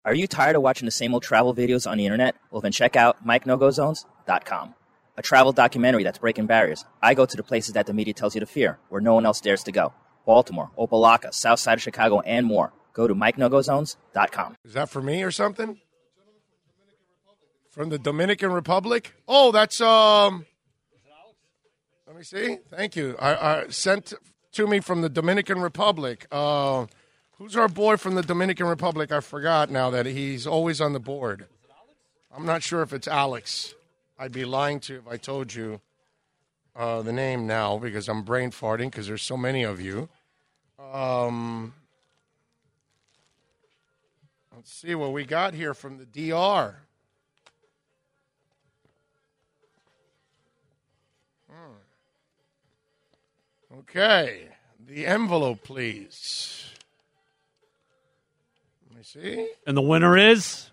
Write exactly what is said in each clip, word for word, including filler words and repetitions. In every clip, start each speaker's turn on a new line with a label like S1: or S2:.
S1: Are you tired of watching the same old travel videos on the internet? Well, then check out Mike No Go Zones dot com, a travel documentary that's breaking barriers. I go to the places that the media tells you to fear, where no one else dares to go. Baltimore, Opelika, South Side of Chicago, and more. Go to Mike No Go Zones dot com.
S2: Is that for me or something? From the Dominican Republic? Oh, that's, um, let me see. Thank you. I, I sent to me from the Dominican Republic. Uh, who's our boy from the Dominican Republic? I forgot now that he's always on the board. I'm not sure if it's Alex. I'd be lying to you if I told you uh, the name now because I'm brain farting because there's so many of you. Um, let's see what we got here from the D R. Hmm. Okay. The envelope, please. Let me see.
S3: And the winner is?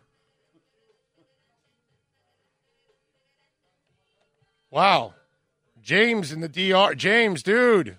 S2: Wow. James in the D R. James, dude.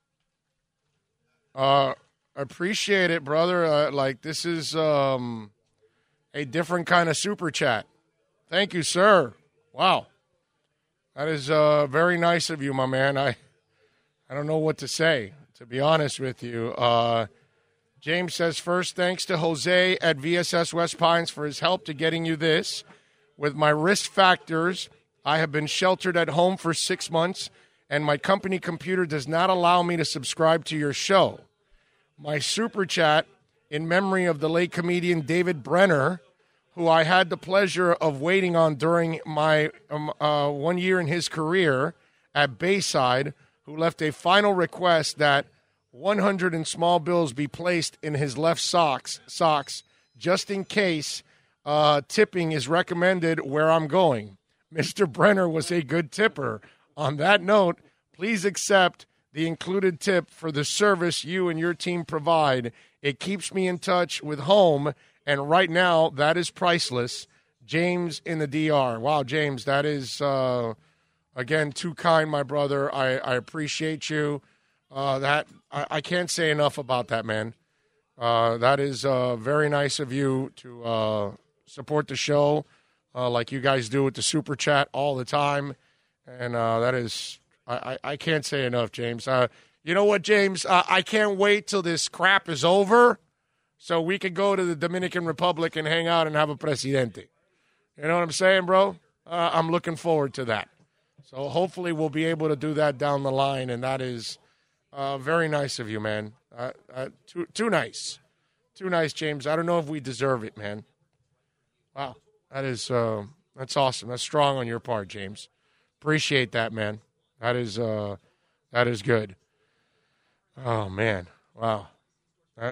S2: Uh, appreciate it, brother. Uh, like, this is um, a different kind of super chat. Thank you, sir. Wow. That is uh, very nice of you, my man. I, I don't know what to say, to be honest with you. Uh, James says, first, thanks to Jose at V S S West Pines for his help to getting you this. With my risk factors, I have been sheltered at home for six months, and my company computer does not allow me to subscribe to your show. My super chat, in memory of the late comedian David Brenner, who I had the pleasure of waiting on during my um, uh, one year in his career at Bayside, who left a final request that one hundred in small bills be placed in his left socks, socks just in case uh, tipping is recommended where I'm going. Mister Brenner was a good tipper. On that note, please accept the included tip for the service you and your team provide. It keeps me in touch with home, and right now, that is priceless. James in the D R. Wow, James, that is, uh, again, too kind, my brother. I, I appreciate you. Uh, that I, I can't say enough about that, man. Uh, that is uh, very nice of you to uh, support the show uh, like you guys do with the Super Chat all the time. And uh, that is, I, I, I can't say enough, James. Uh, you know what, James? Uh, I can't wait till this crap is over so we can go to the Dominican Republic and hang out and have a presidente. You know what I'm saying, bro? Uh, I'm looking forward to that. So hopefully we'll be able to do that down the line, and that is uh, very nice of you, man. Uh, uh, too, too nice. Too nice, James. I don't know if we deserve it, man. Wow. That is, uh, that's awesome. That's strong on your part, James. Appreciate that, man. That is, uh, that is good. Oh, man. Wow. That...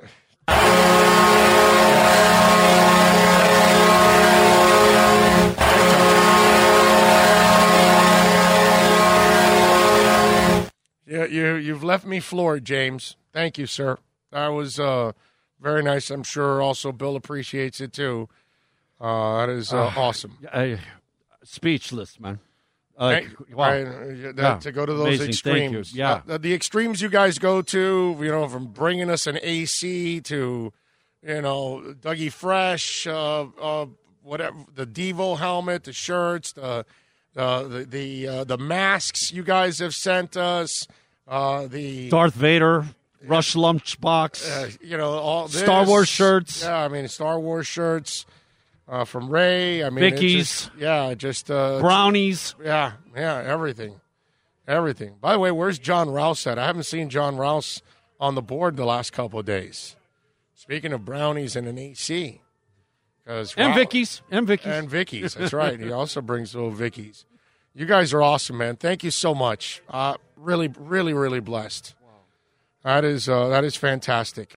S2: Yeah, you, you've left me floored, James. Thank you, sir. That was uh, very nice. I'm sure also Bill appreciates it, too. Uh, that is uh, uh, awesome.
S3: I, speechless, man. Uh,
S2: wow. I, that, yeah. To go to those
S3: Amazing.
S2: extremes.
S3: Yeah.
S2: Uh, the extremes you guys go to, you know, from bringing us an A C to, you know, Dougie Fresh, uh, uh, whatever, the Devo helmet, the shirts, the uh, the the, uh, the masks you guys have sent us, uh, the
S3: Darth Vader, Rush Lunchbox,
S2: uh, you know, all this.
S3: Star Wars shirts.
S2: Yeah, I mean, Star Wars shirts. Uh, from Ray, I mean,
S3: Vicky's,
S2: just, yeah, just uh,
S3: brownies,
S2: yeah, yeah, everything, everything. By the way, where's John Rouse at? I haven't seen John Rouse on the board the last couple of days. Speaking of brownies and an A C,
S3: and wow, Vicky's, and Vicky's,
S2: and Vicky's. That's right. He also brings little Vicky's. You guys are awesome, man. Thank you so much. Uh, really, really, really blessed. Wow. That is uh, that is fantastic.